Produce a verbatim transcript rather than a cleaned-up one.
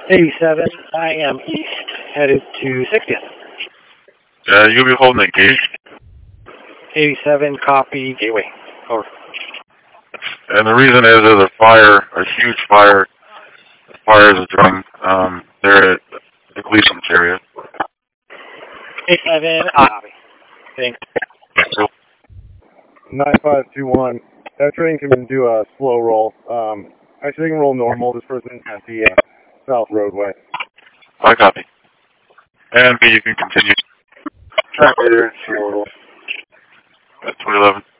eighty-seven, I am east, headed to sixtieth. Uh, you'll be holding the gate. eighty-seven, copy, gateway. Over. And the reason is there's a fire, a huge fire. The fires are drawing. Um, they're at the Gleason's area. eighty-seven, copy. Thanks. nine five two one. That train can do a slow roll. Um, actually, they can roll normal. This person's at the uh, south roadway. I copy. And B, you can continue. Track later. At twenty eleven.